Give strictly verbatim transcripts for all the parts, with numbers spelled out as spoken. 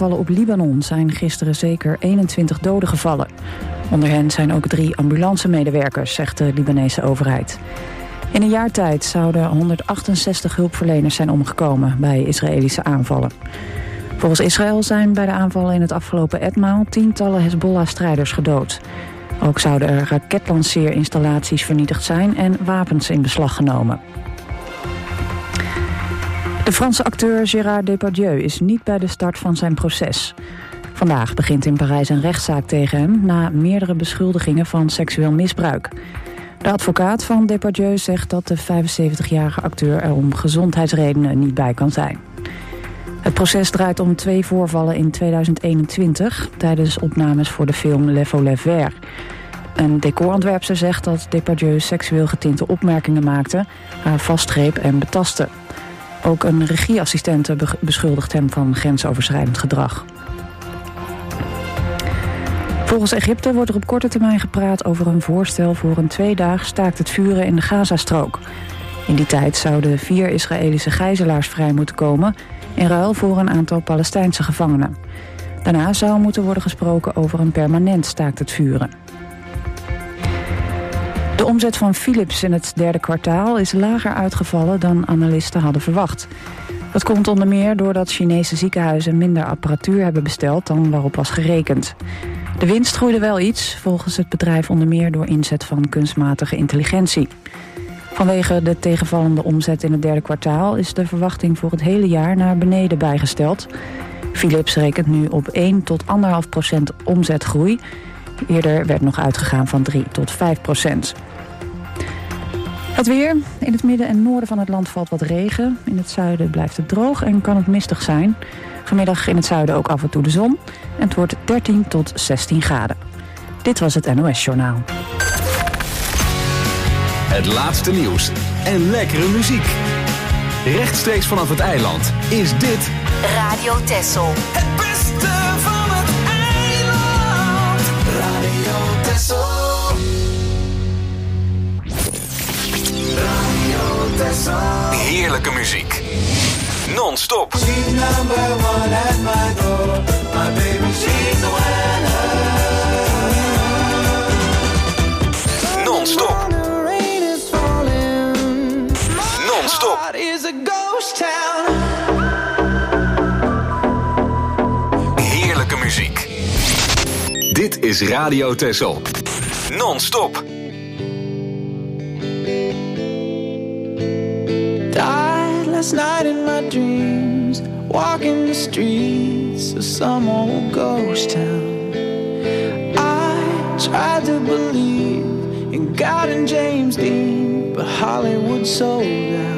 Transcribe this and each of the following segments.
aanvallen op Libanon zijn gisteren zeker eenentwintig doden gevallen. Onder hen zijn ook drie ambulancemedewerkers, zegt de Libanese overheid. In een jaar tijd zouden honderdachtenzestig hulpverleners zijn omgekomen bij Israëlische aanvallen. Volgens Israël zijn bij de aanvallen in het afgelopen etmaal tientallen Hezbollah-strijders gedood. Ook zouden er raketlanceerinstallaties vernietigd zijn en wapens in beslag genomen. De Franse acteur Gérard Depardieu is niet bij de start van zijn proces. Vandaag begint in Parijs een rechtszaak tegen hem na meerdere beschuldigingen van seksueel misbruik. De advocaat van Depardieu zegt dat de vijfenzeventigjarige acteur er om gezondheidsredenen niet bij kan zijn. Het proces draait om twee voorvallen in tweeduizend eenentwintig... tijdens opnames voor de film Le Volet Vert. Een decorontwerpster zegt dat Depardieu seksueel getinte opmerkingen maakte, haar vastgreep en betastte. Ook een regieassistente beschuldigt hem van grensoverschrijdend gedrag. Volgens Egypte wordt er op korte termijn gepraat over een voorstel voor een tweedaags staakt het vuren in de Gazastrook. In die tijd zouden vier Israëlische gijzelaars vrij moeten komen in ruil voor een aantal Palestijnse gevangenen. Daarna zou moeten worden gesproken over een permanent staakt het vuren. De omzet van Philips in het derde kwartaal is lager uitgevallen dan analisten hadden verwacht. Dat komt onder meer doordat Chinese ziekenhuizen minder apparatuur hebben besteld dan waarop was gerekend. De winst groeide wel iets, volgens het bedrijf onder meer door inzet van kunstmatige intelligentie. Vanwege de tegenvallende omzet in het derde kwartaal is de verwachting voor het hele jaar naar beneden bijgesteld. Philips rekent nu op één tot anderhalf procent omzetgroei. Eerder werd nog uitgegaan van drie tot vijf procent. Het weer. In het midden en noorden van het land valt wat regen. In het zuiden blijft het droog en kan het mistig zijn. Vanmiddag in het zuiden ook af en toe de zon. En het wordt dertien tot zestien graden. Dit was het N O S-journaal. Het laatste nieuws en lekkere muziek. Rechtstreeks vanaf het eiland is dit Radio Texel. Het beste van het eiland. Radio Texel. Radio Texel. heerlijke muziek. Non-stop. She's number one at my door. My baby, she's the winner. Non-stop. Non-stop. Is a ghost town. Heerlijke muziek. Dit is Radio Texel. Non-stop. Died last night in my dreams, walking the streets of some old ghost town. I tried to believe in God and James Dean, but Hollywood sold out.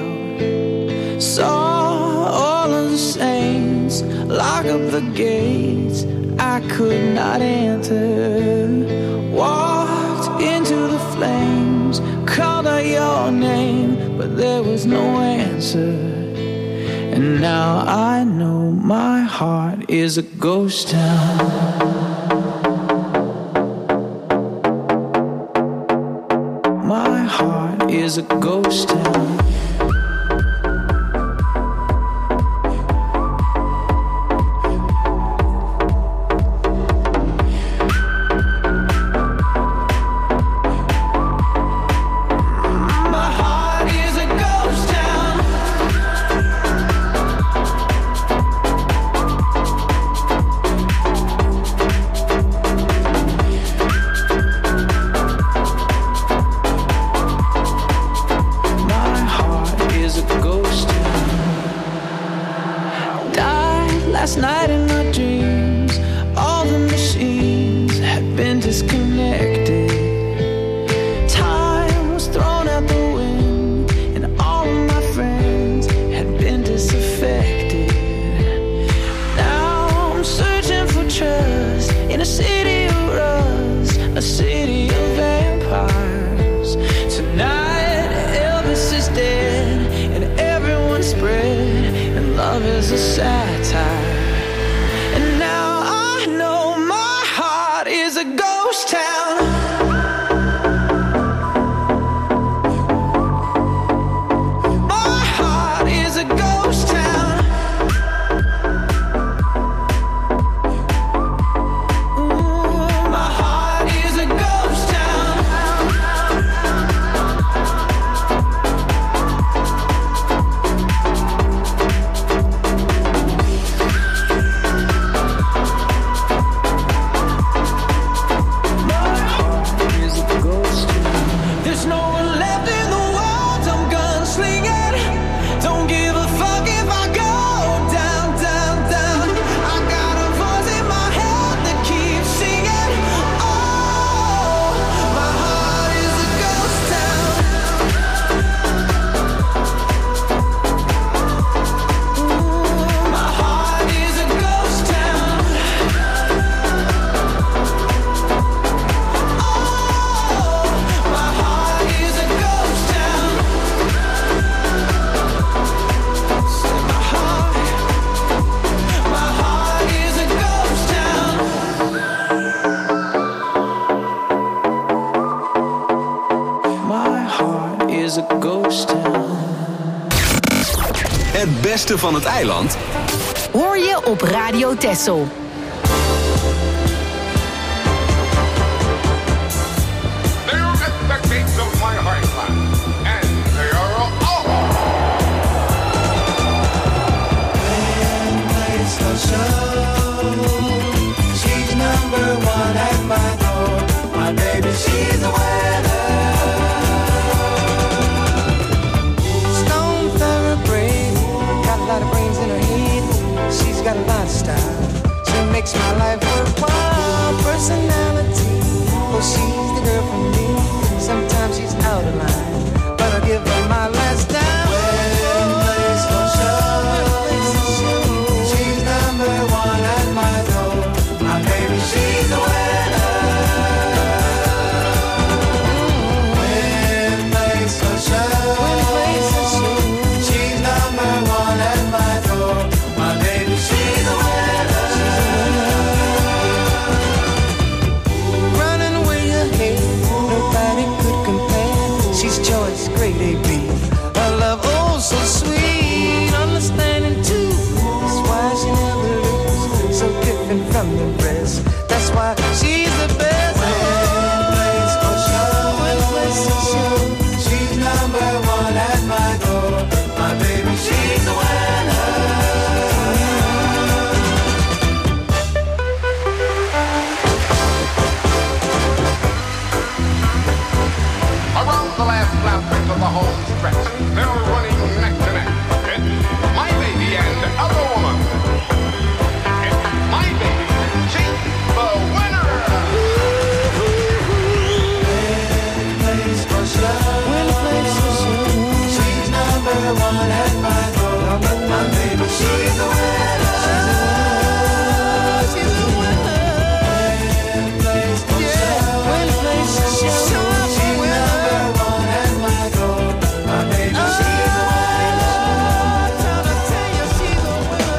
Saw all of the saints lock up the gates I could not enter. Walked into the flames, called out your name, but there was no answer. And now I know my heart is a ghost town. My heart is a ghost town. beste van het eiland hoor je op Radio Texel. She's number one at my door. My baby, she's a winner. Stone thoroughbred, got a lot of brains in her head. She's got a lot of style. She makes my life worthwhile. Personality, well, she's the girl for me. Sometimes she's out of line, but I'll give her my last dime. Wedding place for sure. She's a winner. Win place for sure. She's number one at my door. My baby, she's a winner. Running way ahead, nobody could compare. She's choice, great A B. Her love, oh so sweet. Understanding too. That's why she never loses. So different from the rest. That's why she's the best. Win place for sure. Win place for sure. She's number one at my door. My baby, she's a winner. Around the last lap of the home stretch, they're running neck to neck. It's my baby and other woman. It's my baby. She's the winner. Win place for sure. Win place for sure. She's number one at my door. My baby, she's a winner. She's a winner. Win place for sure. Win place for sure. She's number one at my door. My baby, she's a winner. Trying to tell you she's a winner.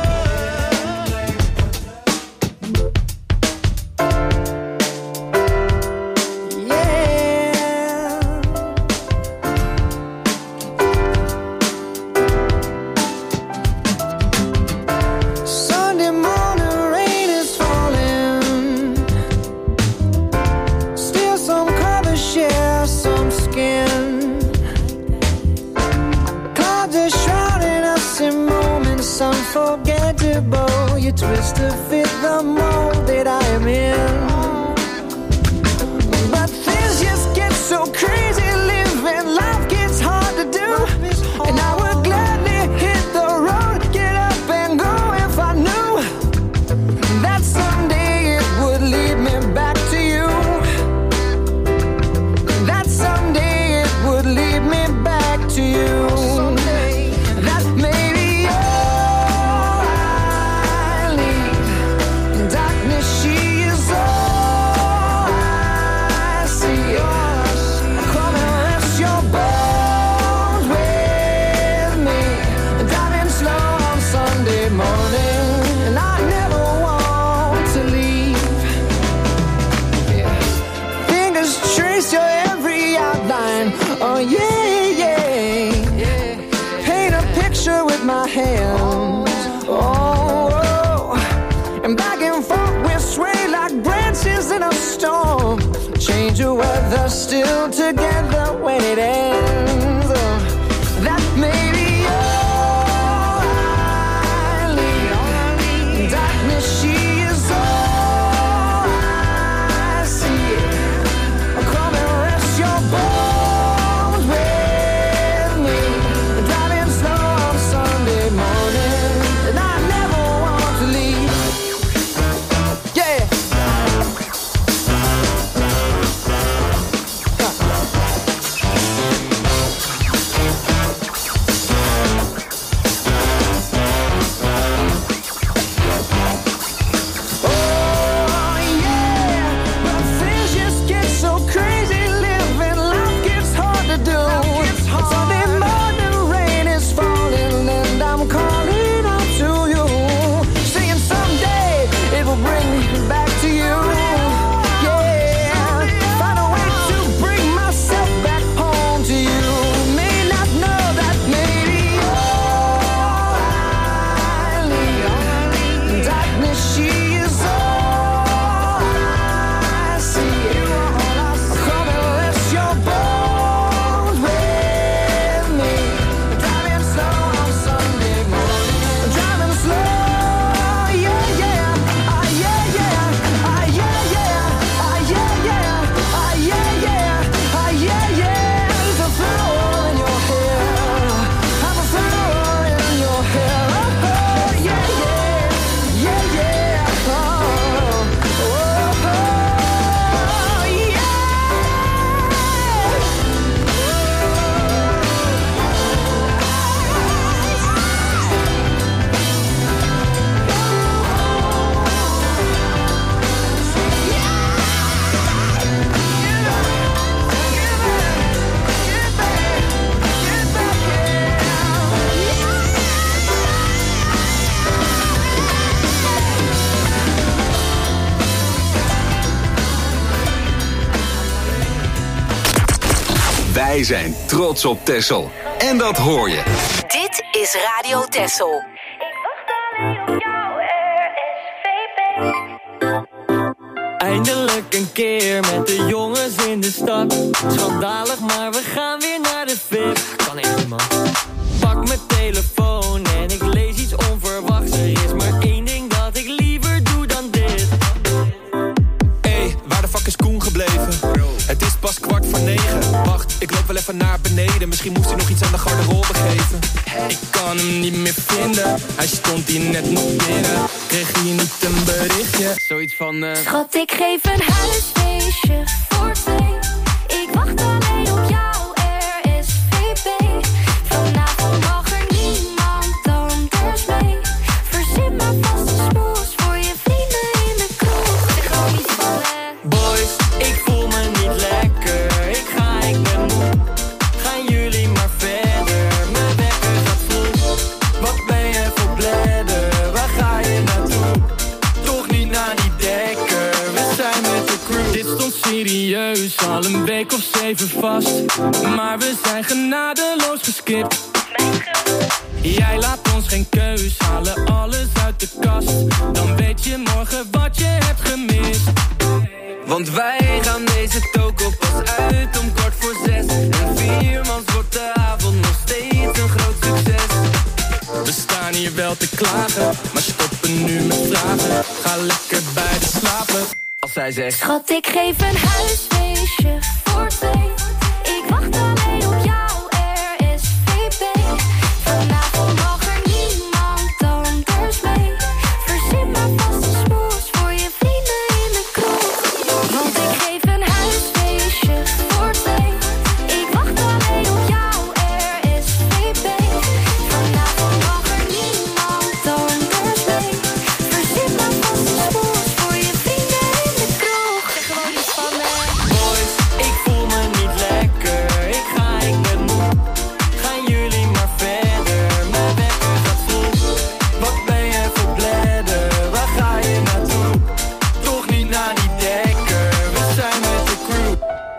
Sunday morning rain is falling. Still some colors share some skin. Clouds are shrouding us in moments unforgettable. You twist to fit the mold that I am in. But things just get so crazy living. Life gets hard to do. And I would gladly hit the road, get up and go if I knew that someday it would lead me back to you. That someday it would lead me back to you. That maybe all I need. Darkness, she is all I see. Come and rest your bones with me. Driving slow on Sunday morning, and I never want to leave. Yeah. Fingers trace your every outline. Oh yeah, yeah. Paint a picture with my hands. Oh, oh. And back and forth we sway like branches in a storm. Change the weather, still together when it ends. Oh, that may be all I need. Darkness, she is all I see. Come and rest your bones with me. Driving slow on Sunday morning, and I never want to leave. Yeah. Wij zijn trots op Texel. En dat hoor je. Dit is Radio Texel. Ik wacht alleen op jou, R S V P. Eindelijk een keer met de jongens in de stad. Schandalig, maar we gaan weer naar de V I P. Kan echt niet, man. Pak mijn telefoon en ik lees iets onverwachts. Er is maar één ding dat ik liever doe dan dit. Hey, waar de fuck is Koen gebleven? Het is pas kwart voor negen. Wacht, ik loop wel even naar beneden. Misschien moest hij nog iets aan de garderobe geven. Ik kan hem niet meer vinden. Hij stond hier net nog binnen. Kreeg hij niet een berichtje? Zoiets van uh... Schat, ik geef een huisfeestje voor twee. Ik wacht alleen op jou, R S V P. Vanavond mag er niemand anders mee. Verzin maar vast een smoes voor je vrienden in de kroeg. Zeg gewoon iets van hè. Boys, ik voel me niet lekker. Ik ga, ik ben moe. Gaan jullie maar verder. Mijn wekker gaat vroeg. Wat ben je voor bladder? Waar ga je naartoe? Toch niet naar die dekker. We zijn met de crew. Dit stond serieus, al een week of zeven vast. Maar we zijn genadeloos geskipt. Jij laat ons geen keus, halen alles uit de kast. Dan weet je morgen wat je hebt gemist. Want wij gaan deze toko pas uit om kwart voor zes. En viermans wordt de avond nog steeds een groot succes. We staan hier wel te klagen, maar stoppen nu met vragen. Ga lekker bij de slapen, als zij zegt: Schat, ik geef een huisfeestje voor twee. Ik wacht alleen op jou, R S V P. Vanavond mag er niemand anders mee. Verzin maar vast een smoes voor je vrienden in de kroeg. Want ik geef een huisfeestje voor twee. Ik wacht alleen op jou, R S V P. Vanavond mag er niemand anders mee. Verzin maar vast een smoes voor je vrienden in de kroeg. Zeg gewoon iets van hè. Boys, ik voel me niet lekker. Ik ga, ik ben moe. Gaan jullie maar verder. Mijn wekker gaat vroeg. Wat ben je voor bladder? Waar ga je naartoe? Toch niet naar die dekker. We zijn met de crew.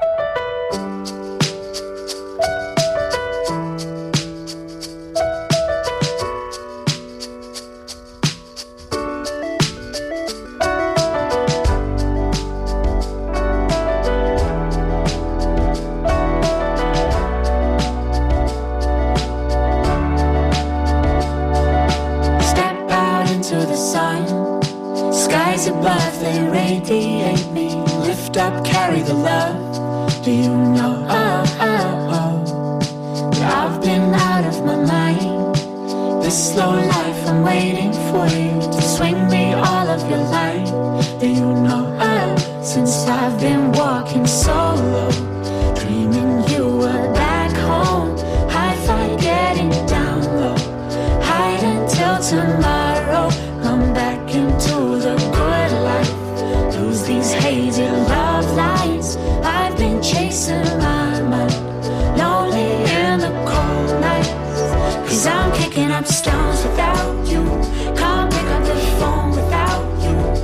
Step out into the sun. Skies above, they radiate me. Lift up, carry the love. Do you know? Oh, oh, oh. I've been out of my mind. This slow life, I'm waiting for you to swing me all of your light. Do you know? Oh, since I've been walking solo, dreaming you were back home. High five, getting down low. Hide until tomorrow. Come back into the good life. Lose these hazy love lines. I've been chasing my mind. Lonely in the cold nights. Cause I'm kicking up stones without you. Can't pick up the phone without you.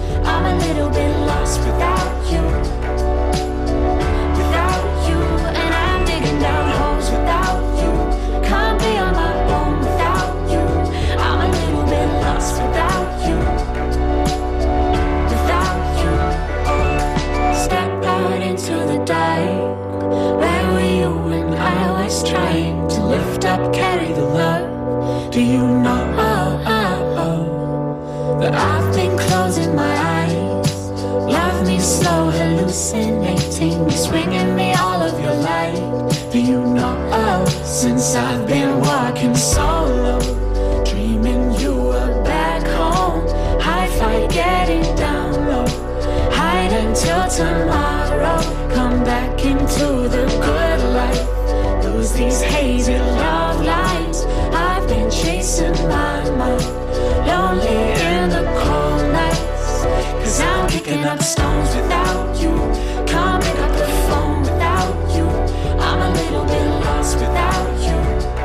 hallucinating, swinging me all of your light. Do you know since I've been walking solo, dreaming you were back home, high flight getting down low, hide until tomorrow, come back into the good life, lose these hazy love lights. I've been chasing my mind, lonely in the cold nights, cause I'm kicking up stones without you, can't pick up the phone without you, I'm a little bit lost without you,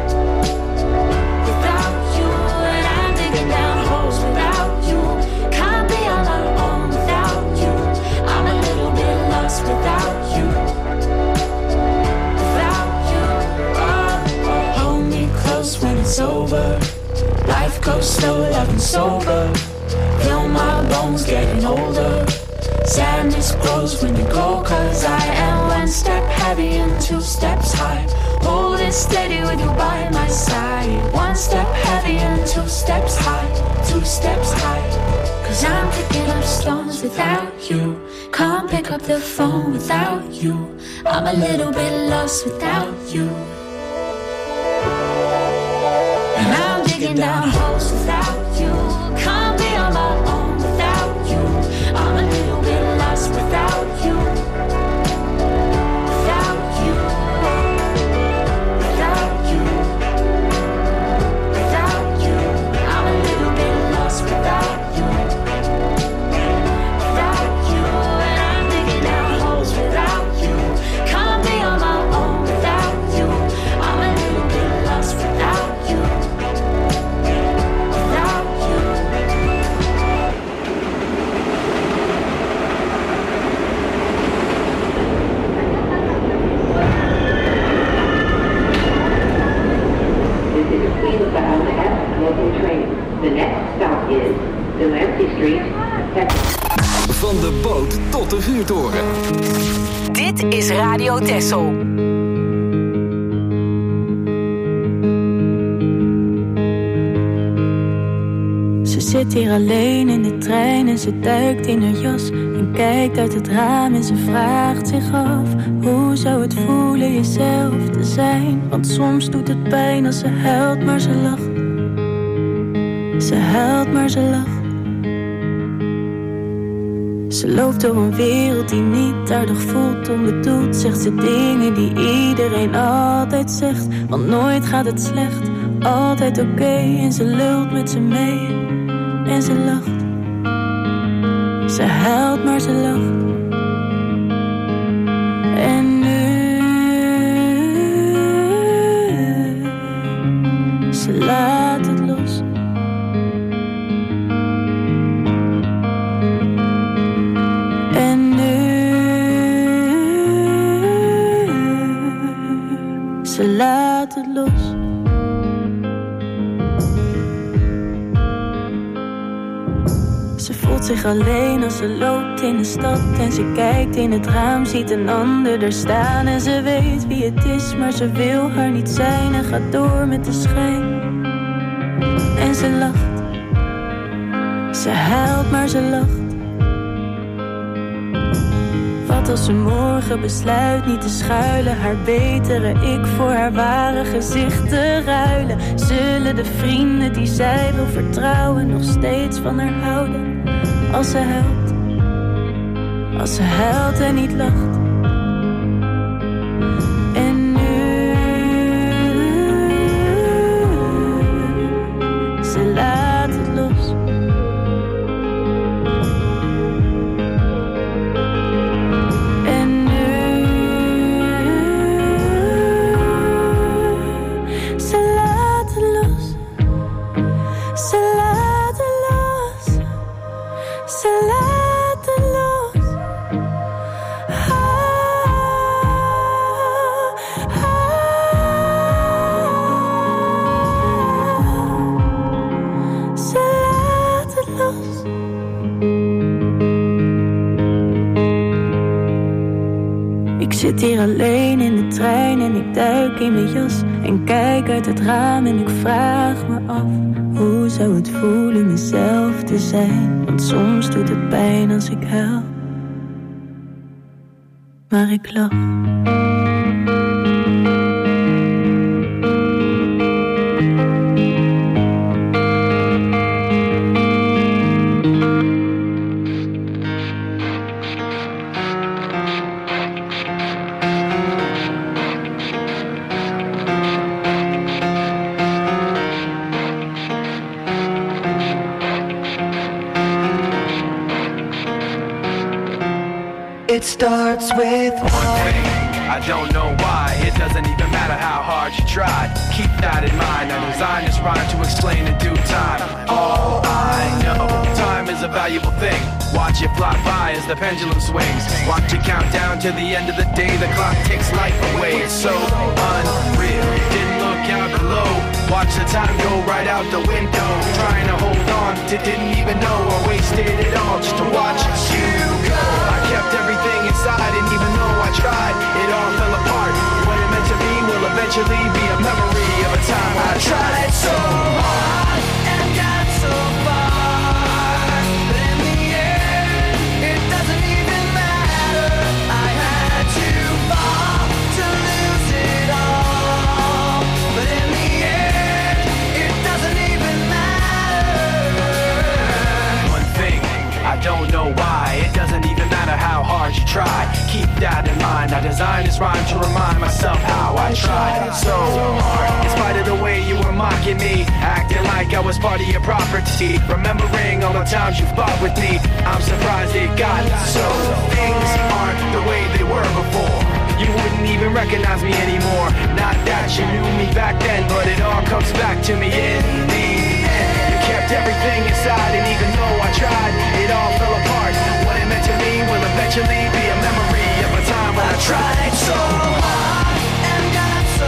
without you, and I'm digging down holes without you, can't be on my own without you, I'm a little bit lost without you, without you, oh, oh. Hold me close when it's over, life goes slow, loving sober, feel my bones getting older, sadness grows when you go, cause I am one step heavy and two steps high, holding steady with you by my side, one step heavy and two steps high, two steps high, cause I'm picking up stones without you, can't pick up the phone without you, I'm a little bit lost without you, and I'm digging down holes without you, can't be on my own without you, I'm a little bit lost without you, without you, without you, without you, I'm a little bit lost without you, without you, and I'm digging down holes without you, can't be on my own without you, I'm a little bit lost without you, without you. This is Queensbound F local train. The next stop is Delancey Street, Texas. Van de boot tot de vuurtoren. Dit is Radio Texel. Ze zit hier alleen in de trein en ze duikt in haar jas en kijkt uit het raam en ze vraagt zich af: hoe zou het voelen jezelf te zijn? Want soms doet het pijn als ze huilt, maar ze lacht. Ze huilt, maar ze lacht. Ze loopt door een wereld die niet aardig voelt, onbedoeld. Zegt ze dingen die iedereen altijd zegt, want nooit gaat het slecht, altijd oké. Okay. En ze lult met ze mee en ze lacht. Ze huilt, maar ze lacht. En nu ze laat het los. En nu ze laat het los. Ze voelt zich alleen als ze loopt in de stad en ze kijkt in het raam, ziet een ander er staan en ze weet wie het is, maar ze wil haar niet zijn en gaat door met de schijn. En ze lacht, ze huilt, maar ze lacht. Wat als ze morgen besluit niet te schuilen, haar betere ik voor haar ware gezicht te ruilen? Zullen de vrienden die zij wil vertrouwen nog steeds van haar houden? Als ze huilt, als ze huilt en niet lacht. En nu ze laat het los. En nu ze laat het los. Ze laat het los. Ze laat het los. Ah, ah. Ze laat het los. Ik zit hier alleen in de trein en ik duik in mijn jas en kijk uit het raam en ik vraag me af: hoe zou het voelen mezelf te zijn? Want soms doet het pijn als ik huil. maar ik lach. It starts with one thing. I don't know why. It doesn't even matter how hard you try. Keep that in mind. I designed this rhyme to explain in due time. All I know, time is a valuable thing. Watch it fly by as the pendulum swings. Watch it count down to the end of the day. The clock takes life away. It's so unreal. Didn't look out below. Watch the time go right out the window. Trying to hold on to didn't even know I wasted it all just to watch you go. I kept everything inside, and even though I tried, it all fell apart. What it meant to be will eventually be a memory of a time when I tried so hard and got so far, but in the end, it doesn't even matter. I had to fall to lose it all, but in the end, it doesn't even matter. One thing, I don't know why, it doesn't even matter how hard you try. Keep that in mind. I designed this rhyme to remind myself how I tried so hard. In spite of the way you were mocking me, acting like I was part of your property, remembering all the times you fought with me, I'm surprised it got so. Things aren't the way they were before. You wouldn't even recognize me anymore. Not that you knew me back then, but it all comes back to me in the end. You kept everything inside, and even though I tried, it all fell apart. What it meant to me will eventually be a memory of a time when I tried so hard and got so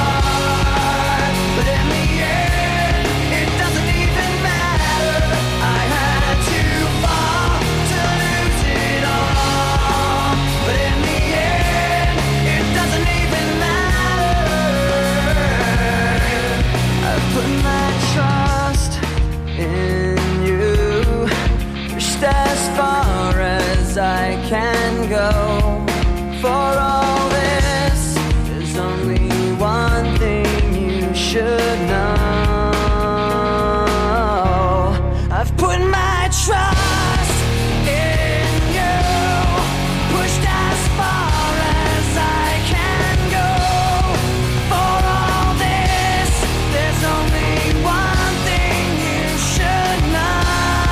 far, but in the end, it doesn't even matter. I had to fall to lose it all, but in the end, it doesn't even matter. I put my trust in you, pushed as far as I can go. For all this, there's only one thing you should know. I've put my trust in you, pushed as far as I can go. For all this, there's only one thing you should know.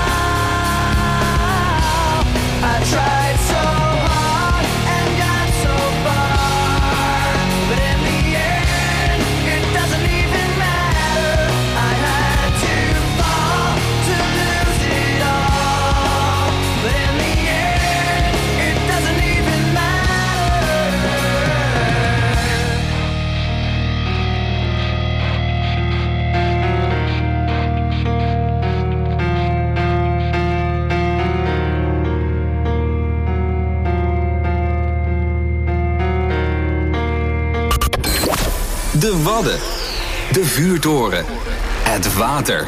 I tried so hard and got so far, but in the end, it doesn't even matter. I had to fall to lose it all, but in the end, it doesn't even matter. De Wadden. De vuurtoren. Het water.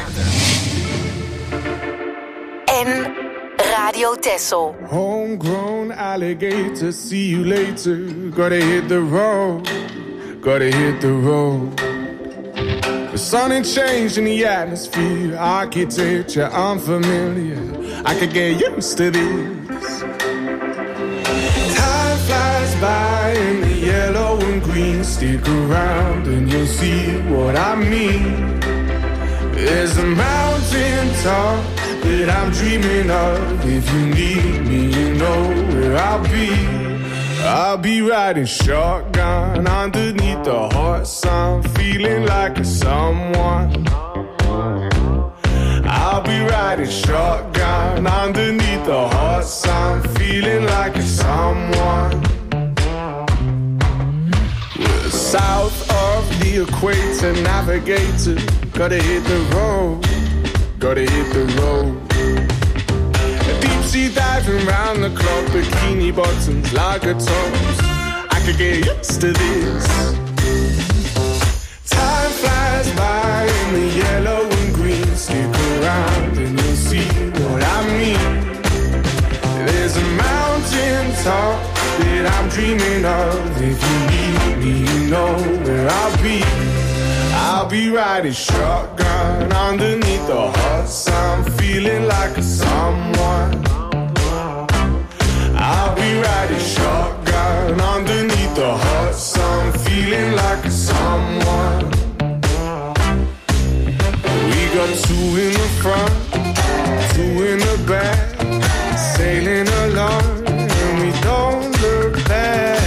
En Radio Texel. Homegrown alligator, see you later. Gotta hit the road, gotta hit the road. The sun ain't changed in the atmosphere, architecture unfamiliar. I could get used to this. Time flies by in the yellow and green. Stick around and you'll see what I mean. There's a mountain top that I'm dreaming of. If you need me, you know where I'll be. I'll be riding shotgun underneath the hot sun, feeling like a someone. I'll be riding shotgun underneath the hot sun, feeling like a someone. We're south of the equator, navigator. Gotta hit the road, gotta hit the road. Deep sea diving round the clock, bikini bottoms, lager tops. I could get used to this. Time flies by in the yellow and green. Stick around and you'll see what I mean. There's a mountain top that I'm dreaming of. If you need me, you know where I'll be. I'll be riding shotgun underneath the hot sun, feeling like a someone. I'll be riding shotgun underneath the hot sun, feeling like a someone. We got two in the front, two in the back, sailing along, and we don't look back.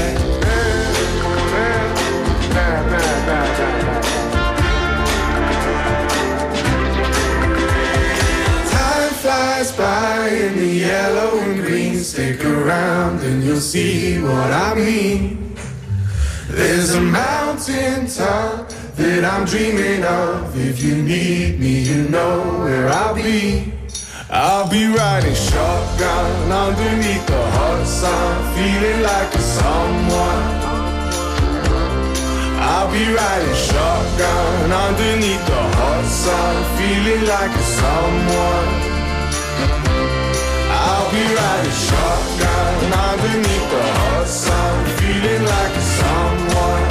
Time flies by in the yellow and green. Stick around and you'll see what I mean. There's a mountain top that I'm dreaming of. If you need me, you know where I'll be. I'll be riding shotgun underneath the hot sun, feeling like a someone. I'll be riding shotgun underneath the hot sun, feeling like a someone. I'll be riding shotgun underneath the hot sun, feeling like a someone.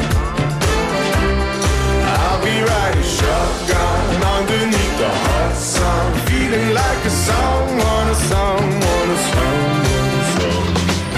I'll be riding shotgun underneath the hot sun, feeling like a someone, a someone, a someone, a someone.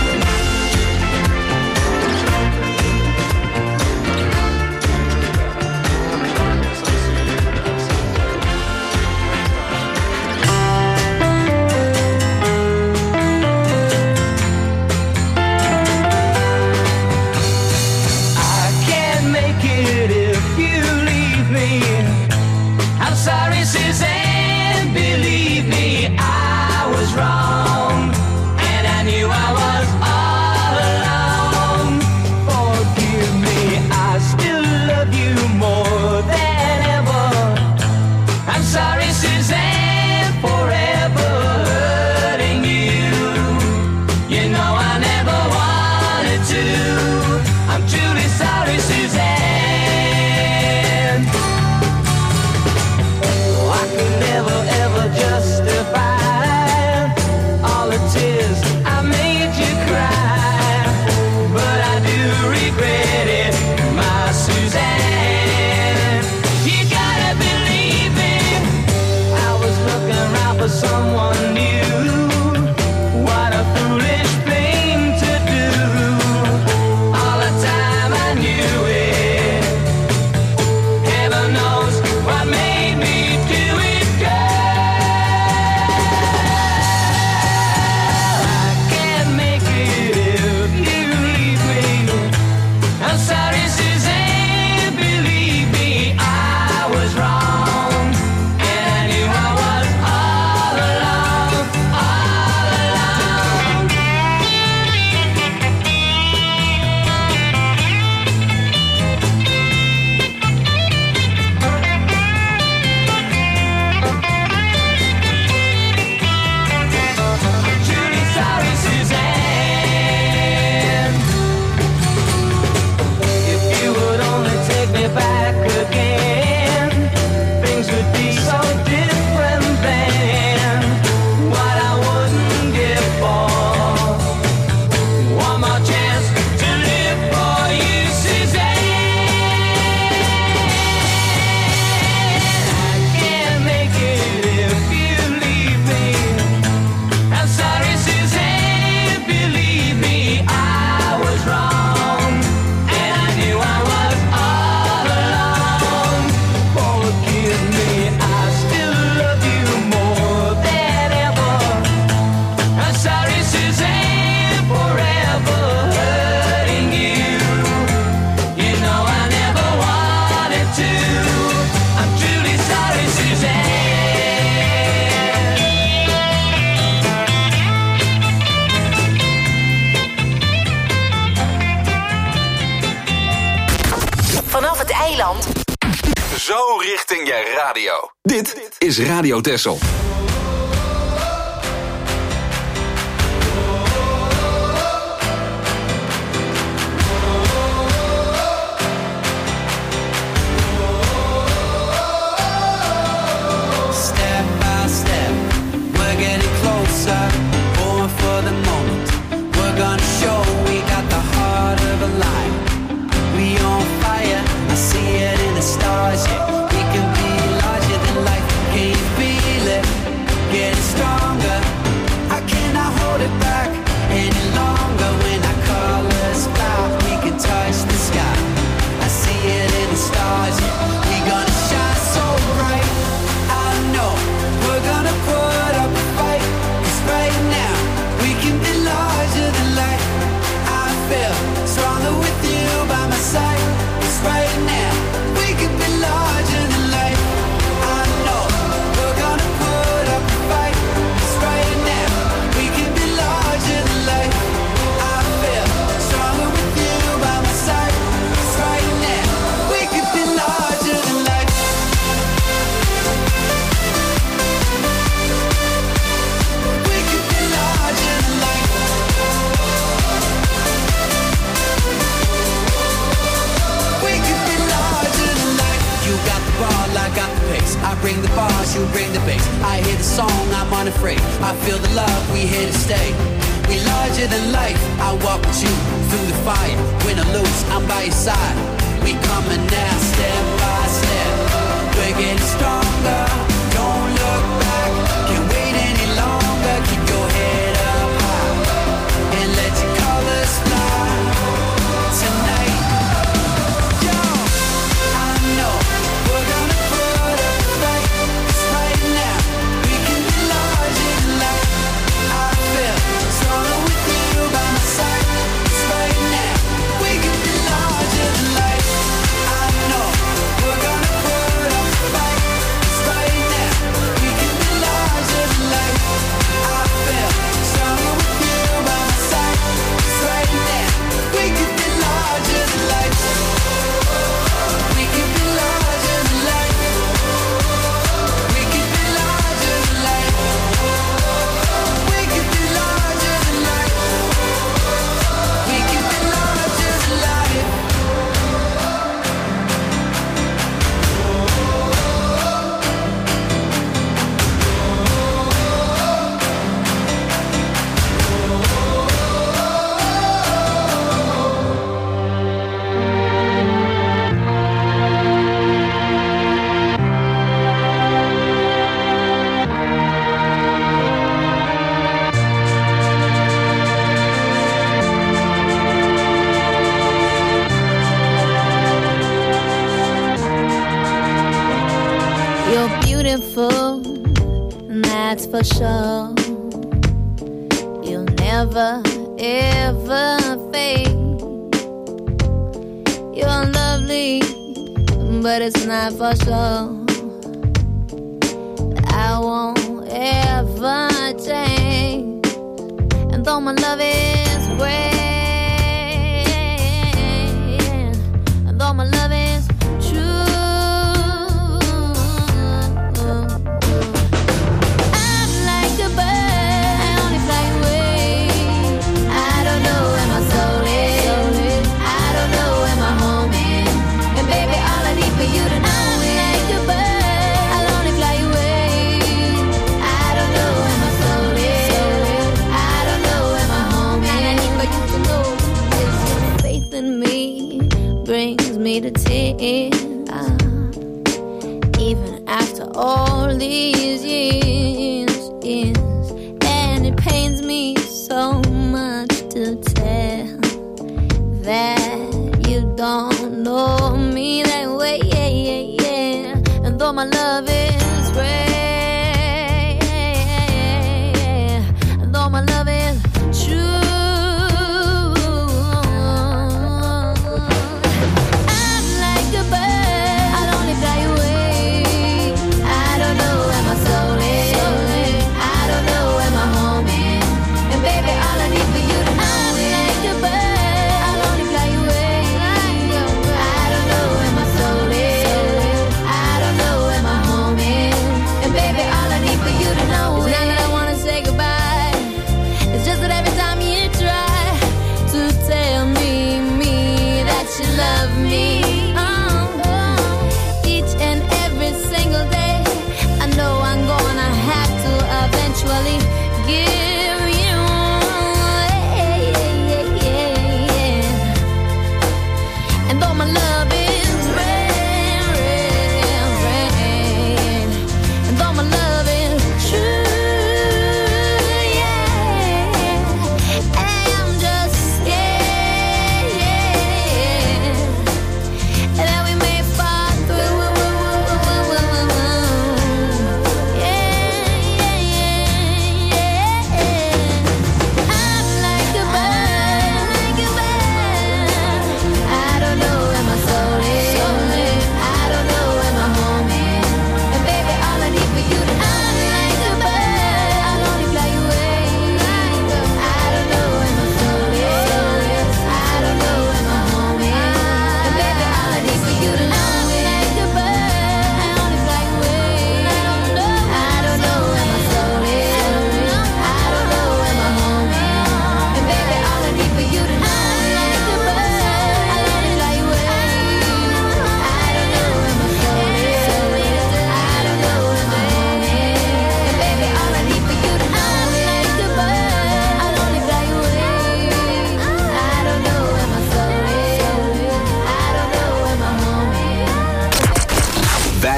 Sorry, Suzanne, believe me, I was wrong, and I knew I was all alone. Forgive me, I still love you more than ever. I'm sorry, Suzanne, forever hurting you. You know I never wanted to. I'm truly sorry, Suzanne. Never ever justify all the tears I made you cry, but I do regret it, my Suzanne. You gotta believe me, I was looking around for someone new. What a foolish thing to do. All the time I knew it. Heaven knows what made me do it. Zo richting je radio. Dit is Radio Texel. Step by step, we're getting closer. Born for the moment, we're gonna show we got the heart unafraid. I feel the love, we here to stay. We larger than life, I walk with you through the fire. Win or lose, I'm by your side. We coming now, step by step. We're getting stronger, don't look back. Can't wait any longer, keep your head up high and let your colors fly tonight. Yo, I know we're gonna put up a fight. 'Cause right now we can be larger than life. I feel stronger with you by my side. 'Cause right now we can be larger than life. I know we're gonna put up a fight. 'Cause right now we can be larger than life. I feel stronger with you by my side. 'Cause right now we can be larger than life. We can be larger than life. We can be larger than life. We can be larger than life. We can be larger than life. You're beautiful, and that's for sure. You'll never, ever fade. You're lovely, but it's not for sure. I won't ever change. And though my love is great, and though my love is true, I'm like a bird, I only fly away. I don't know where my soul is, I don't know where my home is. And baby, all I need for you to know is I'm like a bird, I'll only fly away. I don't know where my soul is, I don't know where my home is. And I need for you to know is your faith in me brings me to tears. Even after all these years, years, and it pains me so much to tell that you don't know me that way, yeah, yeah, yeah. And though my love is great, and though my love is true, I'm like a bird, I'll only fly away. I don't know where my soul is,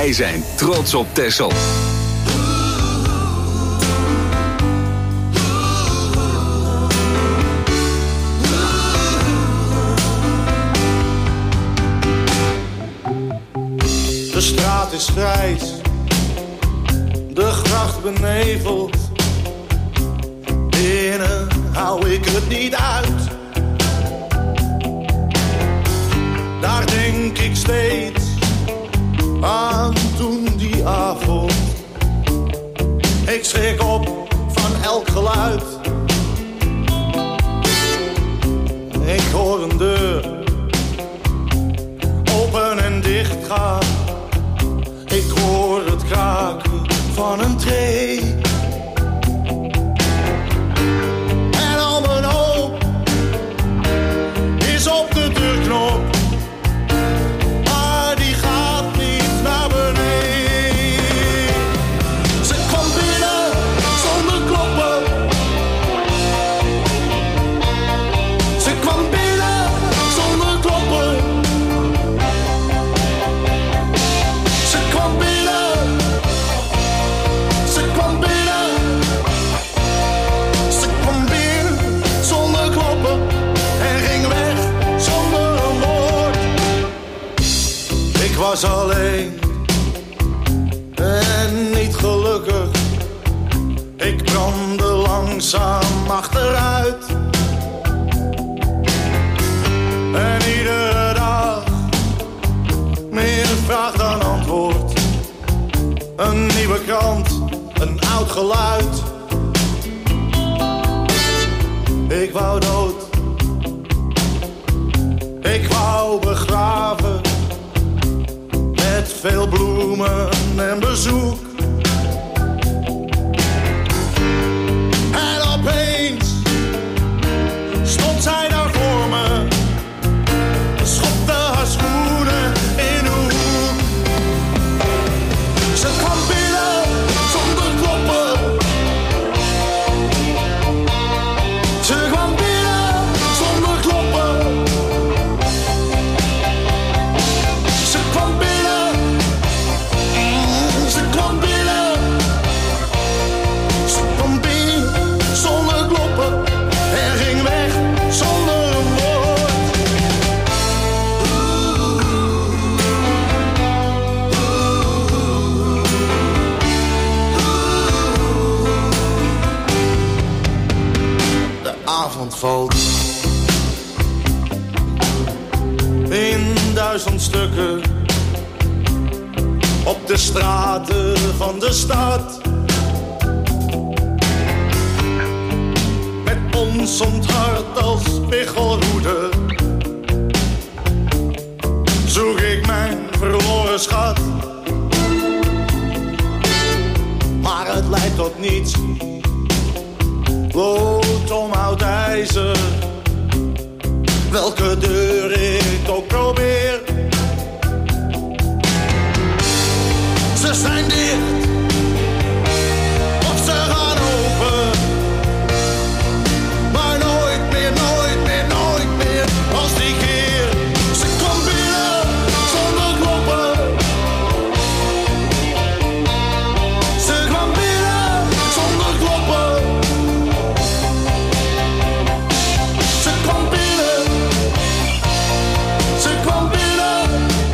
Wij zijn trots op Texel. De straat is grijs, de gracht beneveld. Binnen hou ik het niet uit. Daar denk ik steeds aan toen die avond. Ik schrik op van elk geluid. Ik hoor een deur open en dicht gaan. Ik hoor het kraken van een tree. En al mijn hoop is op de deurknop. Maar die gaat niet naar beneden. Ze kwam binnen zonder kloppen. Ze kwam binnen zonder kloppen. Ze kwam binnen. Ze kwam binnen. Ze kwam binnen zonder kloppen. En ging weg zonder een woord. Ik was alleen en niet gelukkig. Ik brandde langzaam achteruit. En iedere dag meer vraag dan antwoord. Een nieuwe krant, een oud geluid. Ik wou dood. Ik wou begraven. Met veel bloemen en bezoek. En opeens stond zij daar voor me. Schopte haar schoenen in de hoek. Ze kwam binnen zonder kloppen. Ze kwam binnen zonder kloppen. Ze kwam binnen. Ze kwam binnen. Ze kwam binnen zonder kloppen. En ging weg zonder een woord. De avond valt in duizend stukken op de straten van de stad. Met ons onthard als spiegelroede zoek ik mijn verloren schat. Maar het leidt tot niets. Lood om oud ijzer. Welke deur ik ook probeer. Ze zijn dicht. Of ze gaan open. Maar nooit meer, nooit meer, nooit meer als die keer. Ze kwam binnen zonder kloppen. Ze kwam binnen zonder kloppen. Ze kwam binnen. Ze kwam binnen.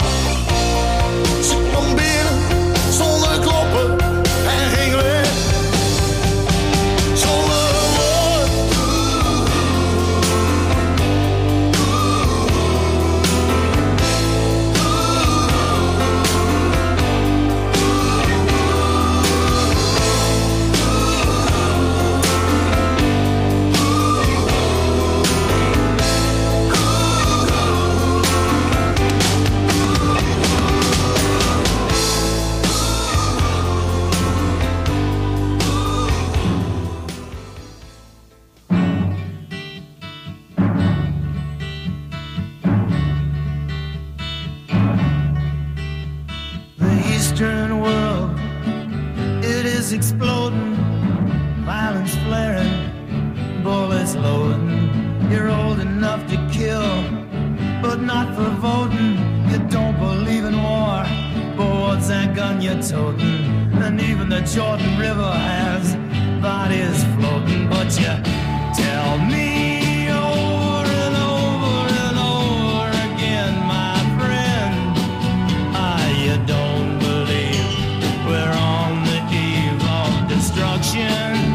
Ze kwam binnen zonder kloppen. En ging weg zonder een woord. The Eastern world, it is exploding, violence flaring, bullets loading. You're old enough to kill, but not for voting. You don't believe in war, but what's that gun you're toting? And even the Jordan River has bodies floating. But you tell me over and over and over again, my friend, ah, you don't believe we're on the eve of destruction.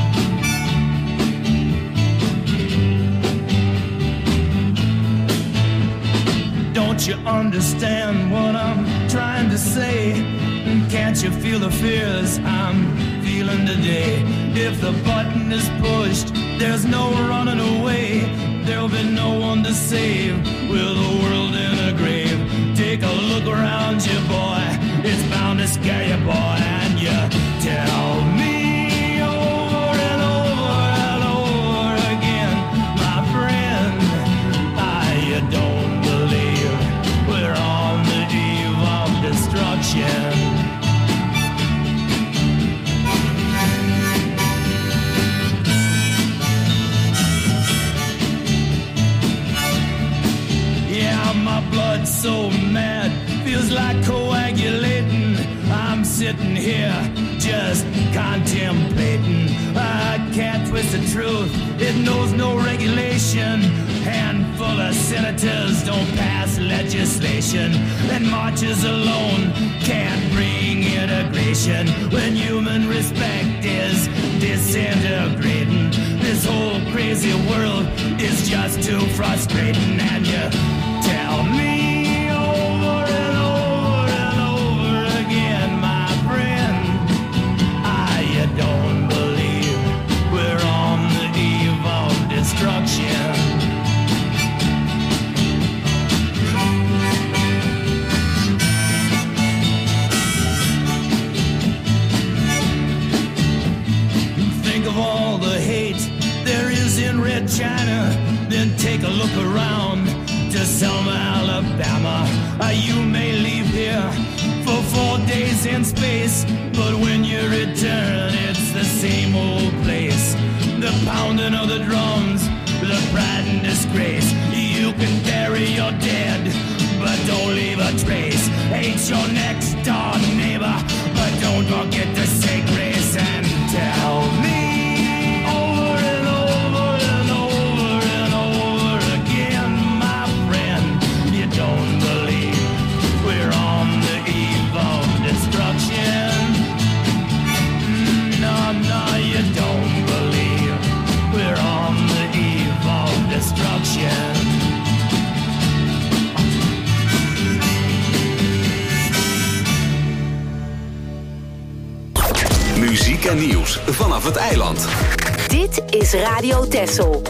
Don't you understand what I'm trying to say? Can't you feel the fears I'm feeling today? If the button is pushed, there's no running away. There'll be no one to save with the world in a grave. Take a look around you, boy. It's bound to scare you, boy. And you tell me over and over and over again, my friend, ah, you don't believe we're on the eve of destruction. Blood's so mad, feels like coagulating. I'm sitting here just contemplating. I can't twist the truth, it knows no regulation. Handful of senators don't pass legislation, and marches alone can't bring integration. When human respect is disintegrating, this whole crazy world is just too frustrating. And you tell me over and over and over again, my friend, ah, you don't believe we're on the eve of destruction. Think of all the hate there is in Red China, then take a look around to Selma, Alabama. Uh, you may leave here for four days in space, but when you return, it's the same old place. The pounding of the drums, the pride and disgrace. You can bury your dead, but don't leave a trace. Hate your next door neighbor, but don't forget to say grace. And tell me over and over and over and over again, my friend, you don't believe we're on the eve of destruction. No, no, you don't believe we're on the eve of destruction. Muziek en nieuws vanaf het eiland. Dit is Radio Texel.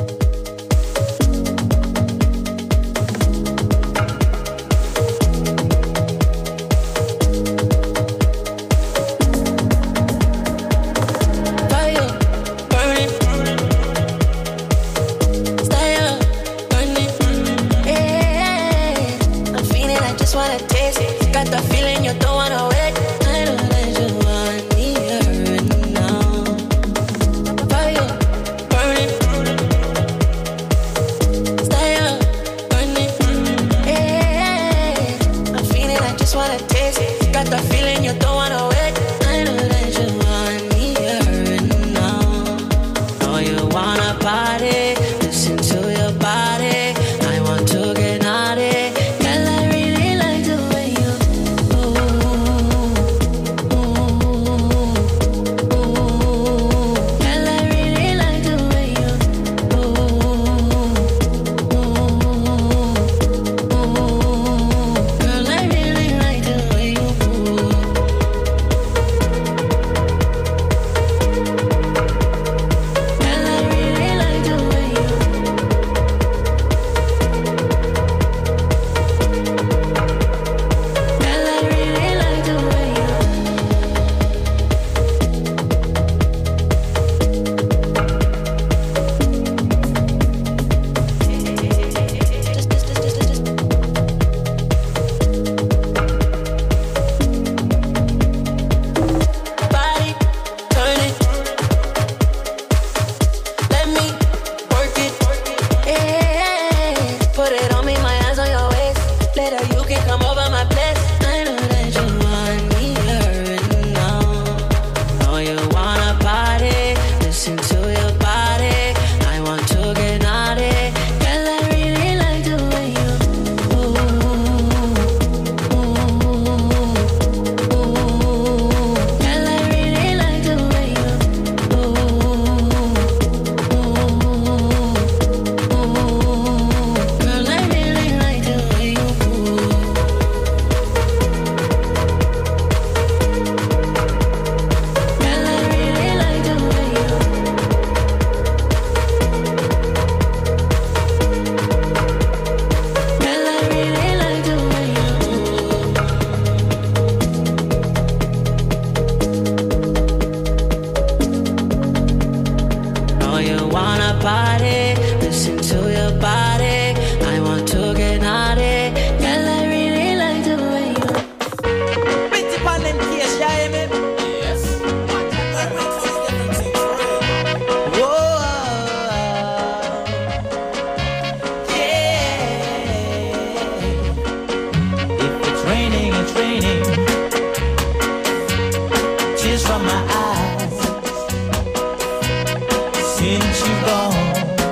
body. I want to get naughty. Girl, I really like the way you. Bitch upon them case, you hear me? Yes. Whoa. Yeah. If it's raining, it's raining. Tears from my eyes. Since you've gone,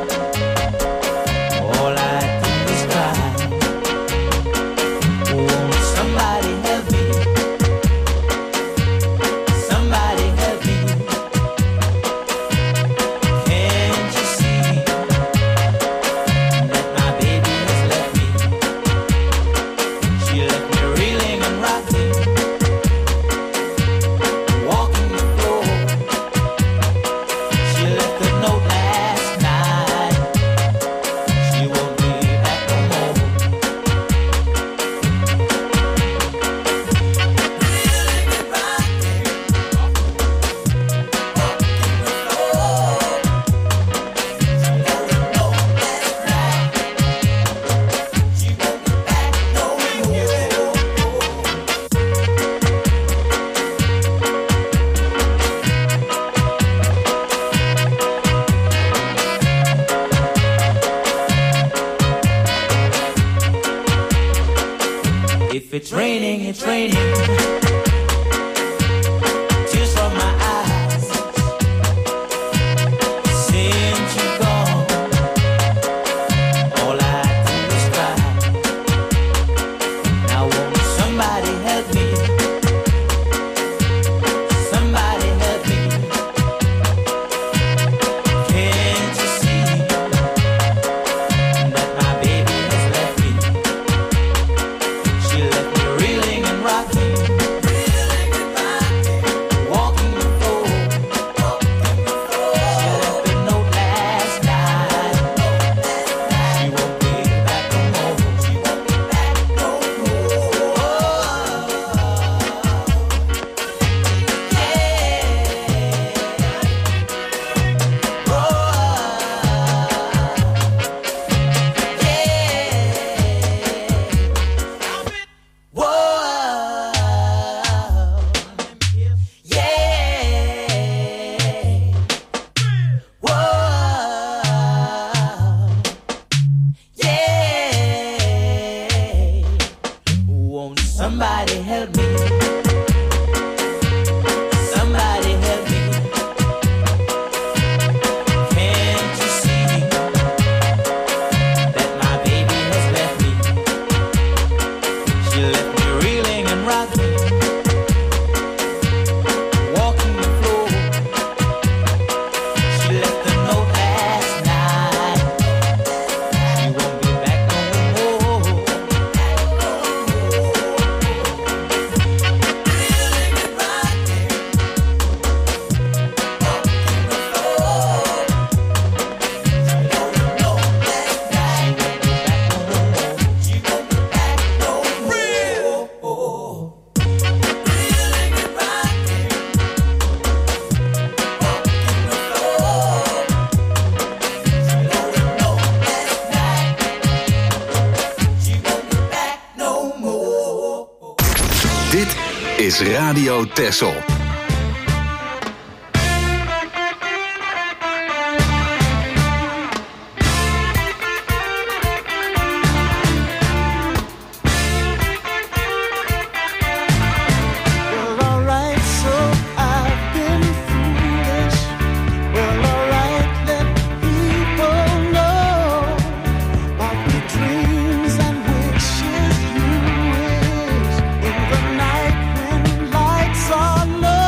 all I do is cry. Won't somebody help me? Somebody help me. Can't you see that my baby has left me? She left me reeling and rocking, walking the floor. She left a note last night. She won't be back no more. If it's raining, it's raining. Tears from my eyes. Since you've gone, all I do is cry. Now won't somebody help me? Somebody help me. Can't you see that my baby has left me? She left me reeling and rocking, walking the floor. She left a note last night. She won't be back no more. She won't be back no more. Won't somebody help me? Somebody help me. Can't you see that my baby has left me? She left me reeling and rocking, walking the floor. She left a note last night. She won't be back no more. Dit is Radio Texel. Well, alright, so I've been foolish. Well, alright, let people know what the dreams and wishes you wish in the night when lights are low.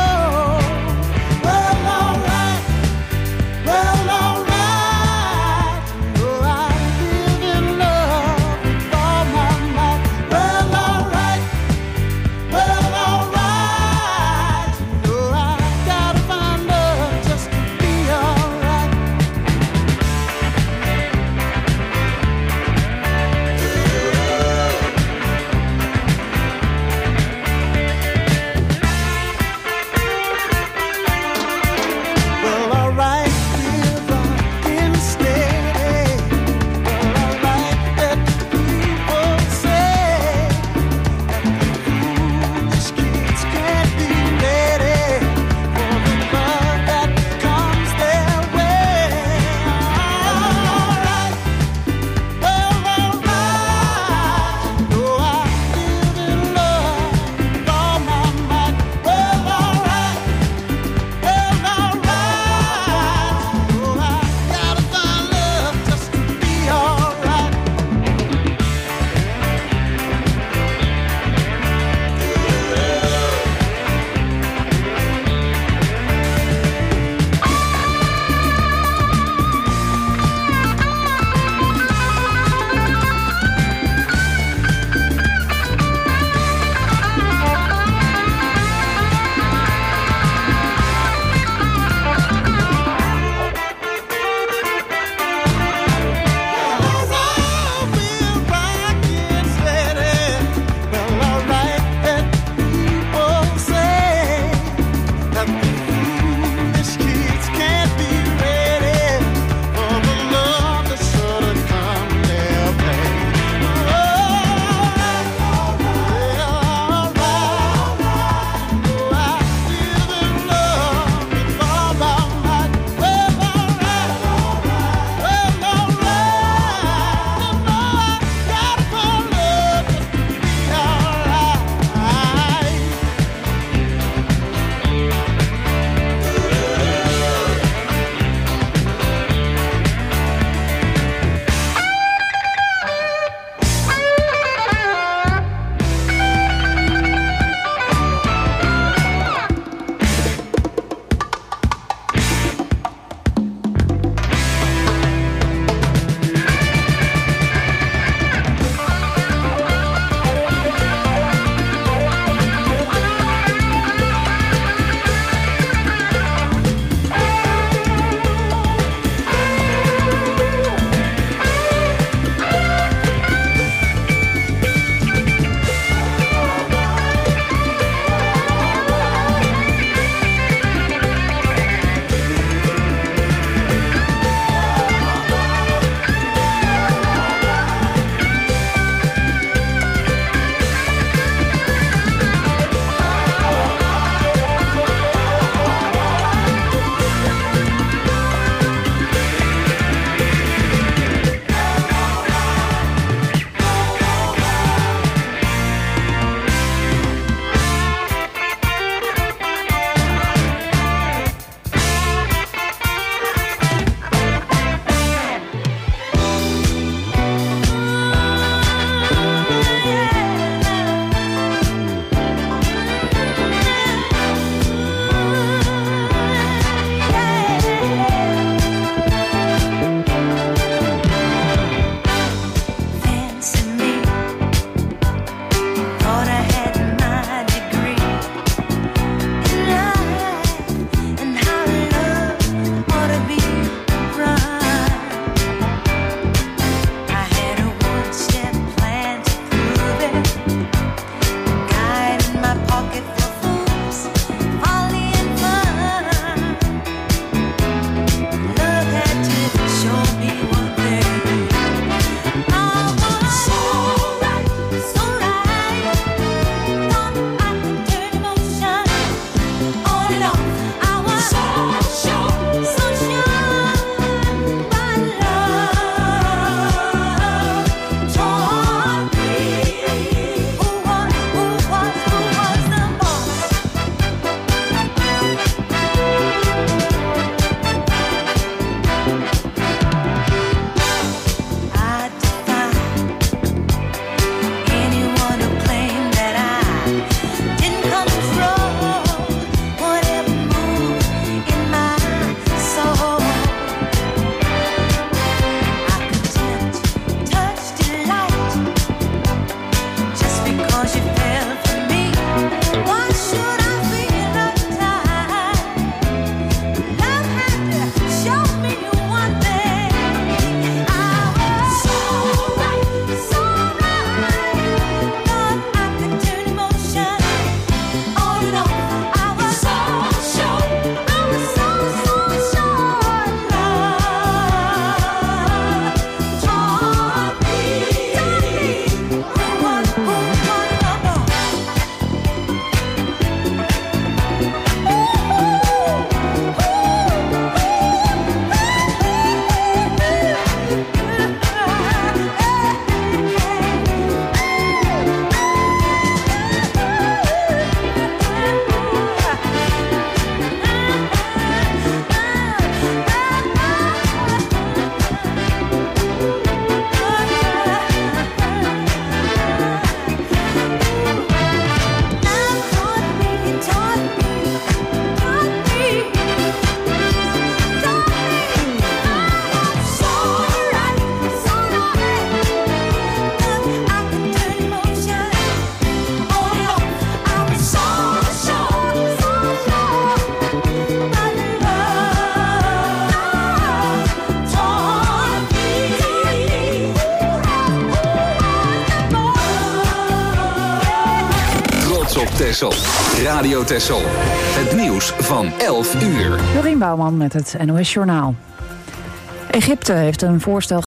Texel. Radio Texel. Het nieuws van elf uur. Jorien Bouwman met het N O S Journaal. Egypte heeft een voorstel